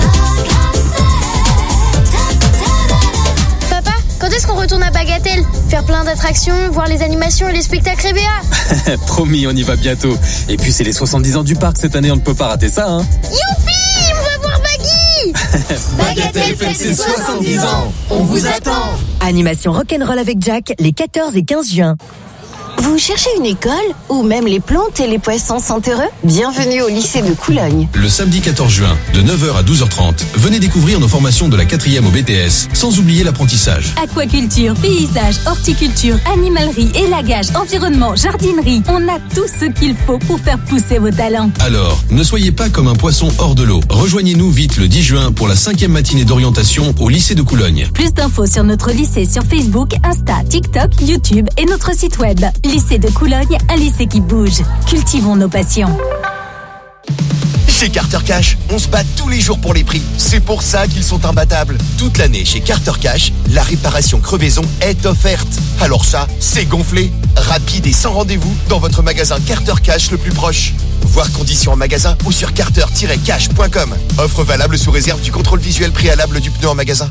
Papa, quand est-ce qu'on retourne à Bagatelle? Faire plein d'attractions, voir les animations et les spectacles EVA. Promis, on y va bientôt. Et puis c'est les 70 ans du parc cette année, on ne peut pas rater ça, hein. Youpi, on va voir Baggy. Bagatelle fête ses 70 ans. On vous attend. Animation rock'n'roll avec Jack les 14 et 15 juin. Vous cherchez une école où même les plantes et les poissons sont heureux? Bienvenue au lycée de Coulogne. Le samedi 14 juin, de 9h à 12h30, venez découvrir nos formations de la 4e au BTS, sans oublier l'apprentissage. Aquaculture, paysage, horticulture, animalerie, élagage, environnement, jardinerie. On a tout ce qu'il faut pour faire pousser vos talents. Alors, ne soyez pas comme un poisson hors de l'eau. Rejoignez-nous vite le 10 juin pour la 5e matinée d'orientation au lycée de Coulogne. Plus d'infos sur notre lycée sur Facebook, Insta, TikTok, YouTube et notre site web. Lycée de Coulogne, un lycée qui bouge. Cultivons nos passions. Chez Carter Cash, on se bat tous les jours pour les prix. C'est pour ça qu'ils sont imbattables. Toute l'année chez Carter Cash, la réparation crevaison est offerte. Alors ça, c'est gonflé. Rapide et sans rendez-vous dans votre magasin Carter Cash le plus proche. Voir conditions en magasin ou sur carter-cash.com. Offre valable sous réserve du contrôle visuel préalable du pneu en magasin.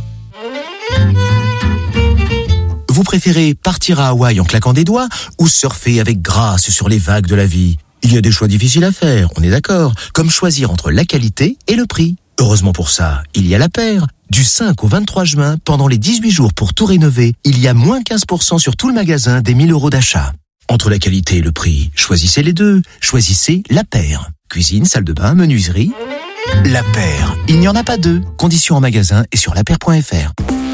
Vous préférez partir à Hawaï en claquant des doigts ou surfer avec grâce sur les vagues de la vie? Il y a des choix difficiles à faire, on est d'accord, comme choisir entre la qualité et le prix. Heureusement pour ça, il y a La Paire. Du 5 au 23 juin, pendant les 18 jours pour tout rénover, il y a moins 15% sur tout le magasin des 1000 € d'achat. Entre la qualité et le prix, choisissez les deux. Choisissez La Paire. Cuisine, salle de bain, menuiserie. La Paire, il n'y en a pas deux. Conditions en magasin et sur lapaire.fr.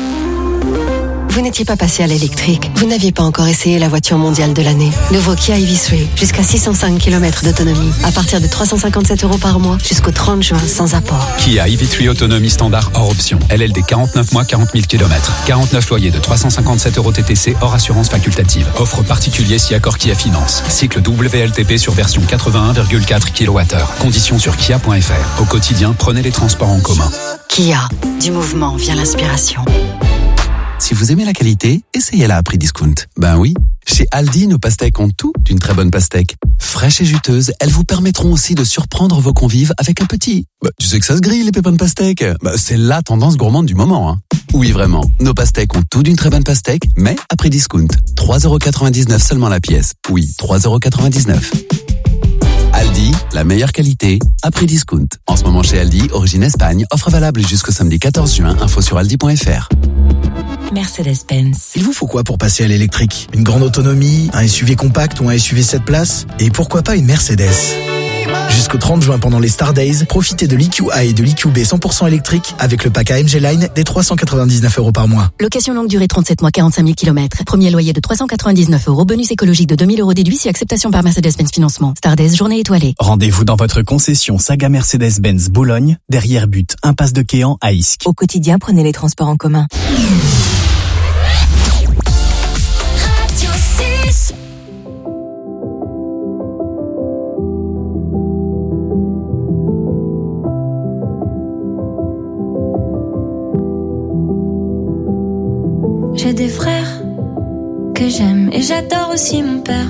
Vous n'étiez pas passé à l'électrique. Vous n'aviez pas encore essayé la voiture mondiale de l'année. Nouveau Kia EV3, jusqu'à 605 km d'autonomie. À partir de 357 € par mois, jusqu'au 30 juin, sans apport. Kia EV3 autonomie standard hors option. LLD 49 mois, 40 000 km. 49 loyers de 357 € TTC hors assurance facultative. Offre particulier si accord Kia Finance. Cycle WLTP sur version 81,4 kWh. Conditions sur kia.fr. Au quotidien, prenez les transports en commun. Kia, du mouvement vient l'inspiration. Si vous aimez la qualité, essayez-la à prix discount. Ben oui, chez Aldi, nos pastèques ont tout d'une très bonne pastèque. Fraîches et juteuses, elles vous permettront aussi de surprendre vos convives avec un petit. Tu sais que ça se grille, les pépins de pastèque. C'est la tendance gourmande du moment, hein. Oui, vraiment, nos pastèques ont tout d'une très bonne pastèque, mais à prix discount. 3,99 € seulement la pièce. Oui, 3,99 €. Aldi, la meilleure qualité, à prix discount. En ce moment chez Aldi, origine Espagne, offre valable jusqu'au samedi 14 juin, info sur aldi.fr. Mercedes-Benz. Il vous faut quoi pour passer à l'électrique? Une grande autonomie, un SUV compact ou un SUV 7 places? Et pourquoi pas une Mercedes? Jusqu'au 30 juin pendant les Star Days, profitez de l'EQA et de l'EQB 100% électrique avec le pack AMG Line des 399 € par mois. Location longue durée 37 mois, 45 000 km. Premier loyer de 399 €. Bonus écologique de 2000 € déduit si acceptation par Mercedes-Benz Financement. Star Days, journée étoilée. Rendez-vous dans votre concession Saga Mercedes-Benz Boulogne, derrière but, impasse de Quéant à Isques. Au quotidien, prenez les transports en commun. J'ai des frères que j'aime et j'adore aussi mon père.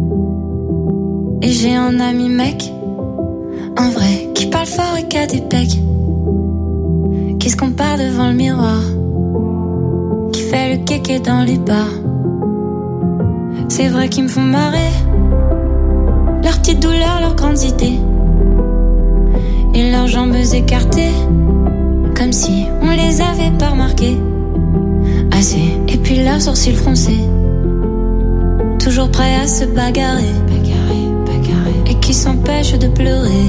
Et j'ai un ami mec, un vrai, qui parle fort et qui a des pecs, qui se compare devant le miroir, qui fait le kéké dans les bars. C'est vrai qu'ils me font marrer, leurs petites douleurs, leurs grandes idées, et leurs jambes écartées, comme si on les avait pas remarquées. Assez, et puis leurs sourcils froncés, toujours prêts à se bagarrer, et qui s'empêchent de pleurer.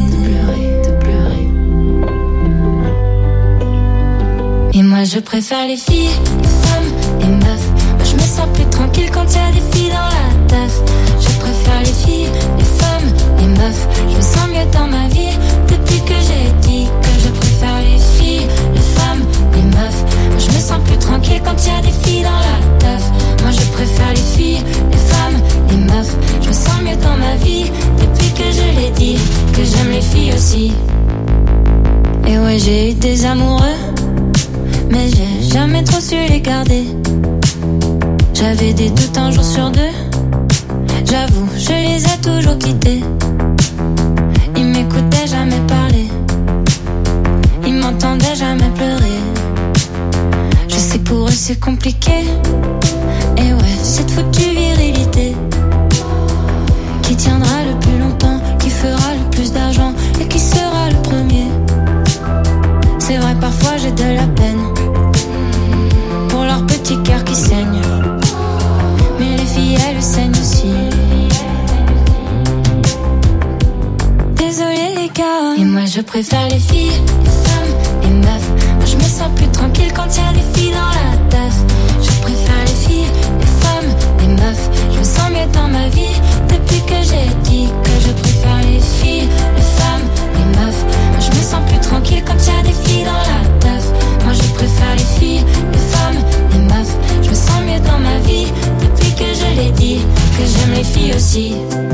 Et moi je préfère les filles, les femmes, les meufs. Moi je me sens plus tranquille quand y a des filles dans la teuf. Je préfère les filles, les femmes, les meufs. Je me sens mieux dans ma vie depuis que j'ai dit que je préfère les filles, les femmes, les meufs. Moi je me sens plus tranquille quand y a des filles dans la teuf. Moi je préfère les filles, les femmes, les meufs. Je me sens mieux dans ma vie depuis que je l'ai dit que j'aime les filles aussi. Et ouais, j'ai eu des amoureux, mais j'ai jamais trop su les garder. J'avais des doutes un jour sur deux, j'avoue, je les ai toujours quittés. Ils m'écoutaient jamais parler, ils m'entendaient jamais pleurer. Je sais pour eux c'est compliqué, et ouais, cette foutue virilité qui tiendra le plus longtemps, qui fera le plus d'argent et qui sera le premier. C'est vrai, parfois j'ai de la peine pour leur petit cœur qui saigne, mais les filles elles saignent aussi. je préfère les filles, les femmes, les meufs. Moi je me sens plus tranquille quand y a des filles dans la teuf. Je préfère les filles, les femmes, les meufs. Je me sens mieux dans ma vie depuis que j'ai dit que je préfère les filles, les femmes, les meufs. Moi je me sens plus tranquille quand y a des filles dans la teuf. Moi je préfère les filles, les femmes, les meufs. Je me sens mieux dans ma vie depuis que je l'ai dit que j'aime les filles aussi.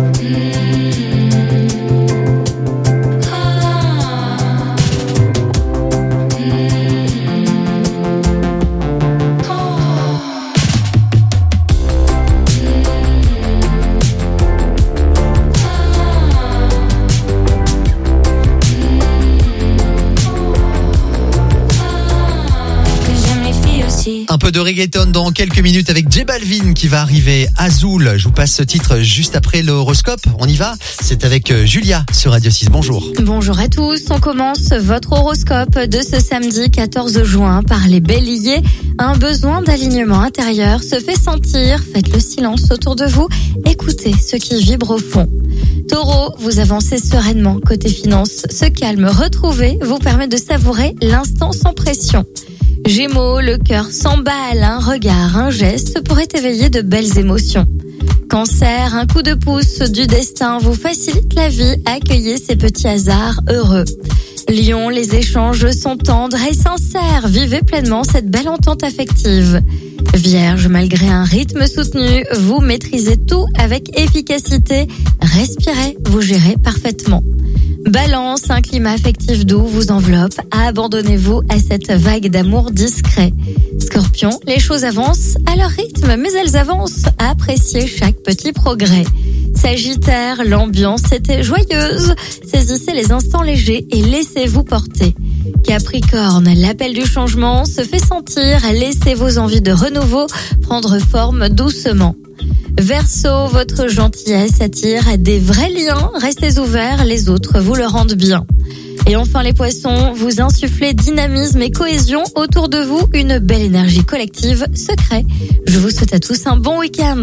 Un peu de reggaeton dans quelques minutes avec J Balvin qui va arriver. Azul, je vous passe ce titre juste après l'horoscope. On y va? C'est avec Julia sur Radio 6. Bonjour. Bonjour à tous. On commence votre horoscope de ce samedi 14 juin par les béliers. Un besoin d'alignement intérieur se fait sentir. Faites le silence autour de vous. Écoutez ce qui vibre au fond. Taureau, vous avancez sereinement côté finance. Ce calme retrouvé vous permet de savourer l'instant sans pression. Gémeaux, le cœur s'emballe, un regard, un geste pourrait éveiller de belles émotions. Cancer, un coup de pouce du destin vous facilite la vie, accueillez ces petits hasards heureux. Lion, les échanges sont tendres et sincères, vivez pleinement cette belle entente affective. Vierge, malgré un rythme soutenu, vous maîtrisez tout avec efficacité, respirez, vous gérez parfaitement. Balance, un climat affectif doux vous enveloppe, abandonnez-vous à cette vague d'amour discret. Scorpion, les choses avancent à leur rythme, mais elles avancent, appréciez chaque petit progrès. Sagittaire, l'ambiance était joyeuse, saisissez les instants légers et laissez-vous porter. Capricorne, l'appel du changement se fait sentir, laissez vos envies de renouveau prendre forme doucement. Verseau, votre gentillesse attire des vrais liens, restez ouverts, les autres vous le rendent bien. Et enfin les poissons, vous insufflez dynamisme et cohésion autour de vous, une belle énergie collective se crée. Je vous souhaite à tous un bon week-end.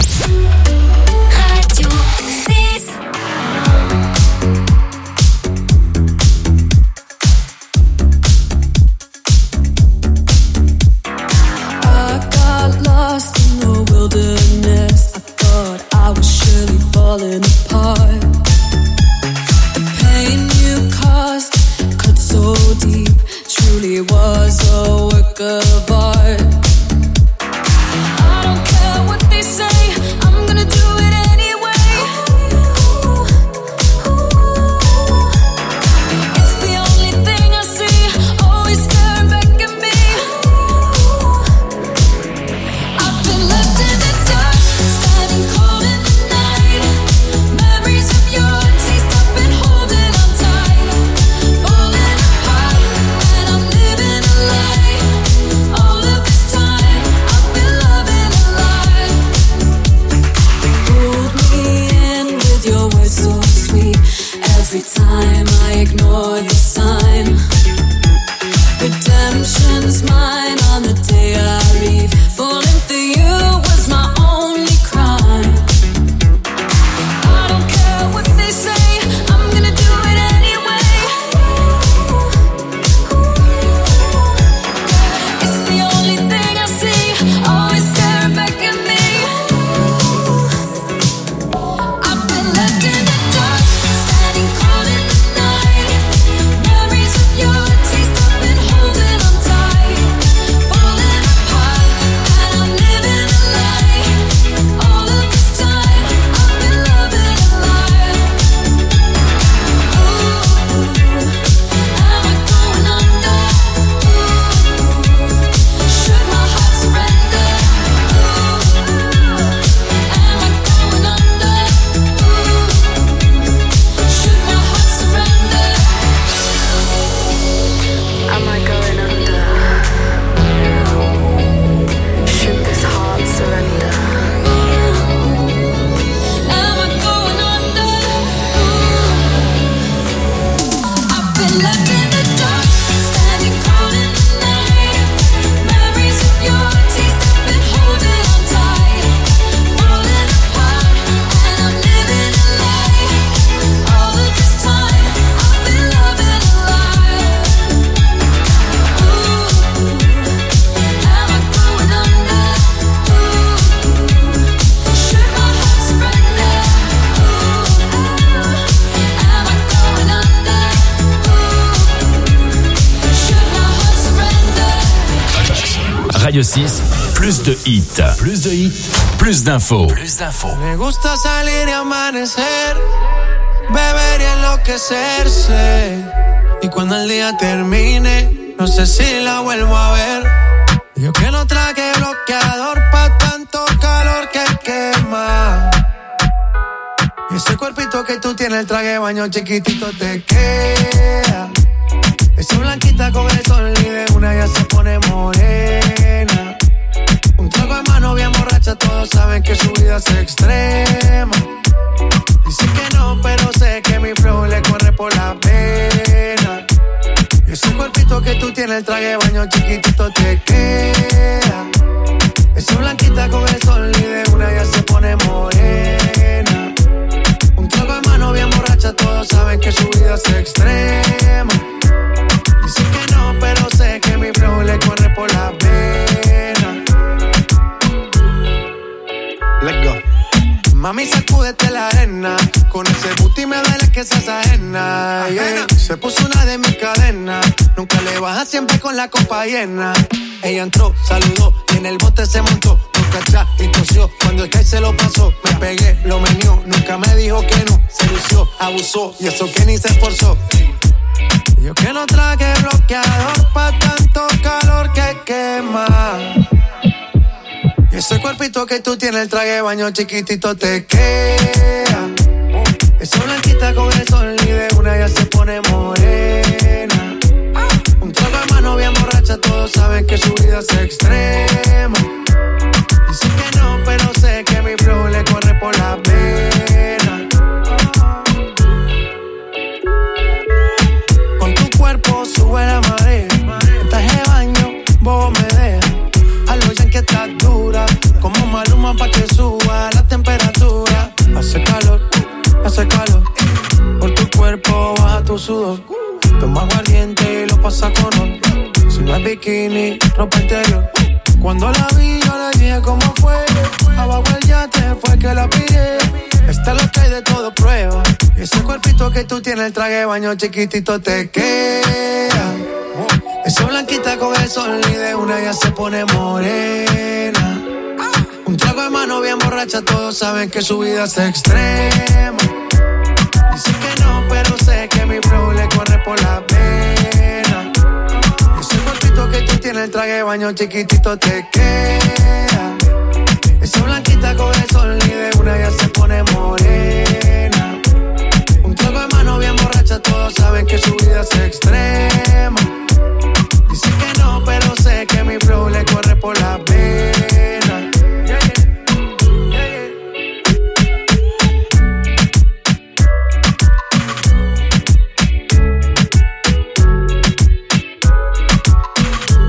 Radio 6. I got lost in the wilderness. I thought I was surely falling apart. The pain you caused cut so deep, truly was a work of art. I don't care what they say, I'm gonna do it anyway. It's the only thing I see, always staring back at me. I've been left in the dark, standing cold in the night. Memories of your taste, I've been holding on tight. Falling apart, and I'm living a lie. All of this time, I've been loving a lie. Pulled me in with your words so sweet. Every time I ignore the sign. Redemption's mine on the day I leave. Falling for you was my only crime. I don't care what they say, I'm gonna do it anyway. It's the only thing I see, always staring back at me. I've been left in the dark, standing cold in the night. Memories of your taste, I've been holding on tight. Falling apart. Radio 6, plus de hits. Plus de hits, plus d'infos. Me gusta salir y amanecer, beber y enloquecerse. Y cuando el día termine, no sé si la vuelvo a ver. Yo que no traje bloqueador pa' tanto calor que quema. Y ese cuerpito que tú tienes, el traje de baño chiquitito te queda. Esa blanquita con el sol y de una ya se pone morena. Un trago de mano bien borracha, todos saben que su vida es extrema. Dicen que no, pero sé que mi flow le corre por la pena. Y ese cuerpito que tú tienes, el traje de baño chiquitito te queda. Esa blanquita con el sol y de una ya se pone morena. Un trago de mano bien borracha, todos saben que su vida es extrema. Dicen que no, pero sé que mi flow le corre por la pena. Let's go. Mami, sacúdete la arena. Con ese booty me duele que seas ajena, yeah. Se puso una de mis cadenas. Nunca le baja, siempre con la copa llena. Ella entró, saludó y en el bote se montó. Nunca atrás y tosió. Cuando el que se lo pasó, me pegué, lo menió. Nunca me dijo que no. Se lució, abusó y eso que ni se esforzó. Yo que no traje bloqueador pa' tanto calor que quema. Y ese cuerpito que tú tienes, el traje de baño chiquitito te queda. Esa blanquita con el sol y de una ya se pone morena. Un trago de mano bien borracha, todos saben que su vida es extrema. Dicen que no, pero sé que mi flow le corre por la pena. Con tu cuerpo sube la marea. En traje de baño, bobo me deja. A lo ya que estás dura, como Maluma pa' que suba la temperatura. Hace calor, por tu cuerpo baja tu sudor. Toma aguardiente y lo pasa con ron. Si no es bikini, ropa interior. Cuando la vi yo le dije cómo fue. Abajo el yate fue que la pillé. Está lo que hay de todo prueba. Y ese cuerpito que tú tienes, el traje de baño chiquitito te queda. Esa blanquita con el sol y de una ya se pone morena. Un trago de mano bien borracha, todos saben que su vida es extrema. Dicen que no, pero sé que mi flow le corre por la pena. Ese cuerpito que tú tienes, el traje de baño chiquitito te queda. Esa blanquita con el sol y de una ya se pone morena. Un trago de mano bien borracha, todos saben que su vida es extrema.